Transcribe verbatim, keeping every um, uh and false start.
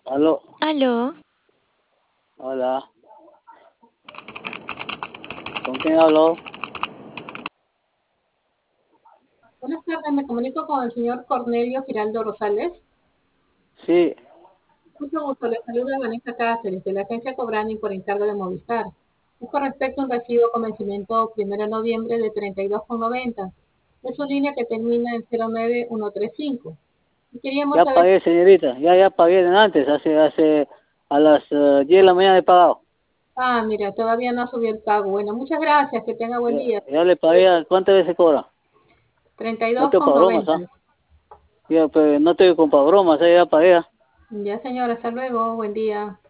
Aló, Aló, hola, ¿con quién hablo? Buenas tardes, me comunico con el señor Cornelio Giraldo Rosales. Sí, Mucho gusto, le saluda Vanessa Cáceres de la agencia Cobrani por encargo de Movistar. Es con respecto a un recibo con vencimiento primero de noviembre de treinta y dos con noventa. Es su línea que termina en cero nueve uno tres cinco. Y queríamos ya saber... pagué, señorita, ya, ya pagué de antes, hace, hace, a las eh, diez de la mañana he pagado. Ah, mira, todavía no subió el pago. Bueno, muchas gracias, que tenga buen Ya, día. ya le pagué, ¿cuántas veces cobra? treinta y No dos tengo con pa' bromas, noventa. ¿ah? Ya, pues, no tengo con pa' bromas, ¿ah? Ya pagué, ¿ah? Ya, señora, hasta luego, buen día.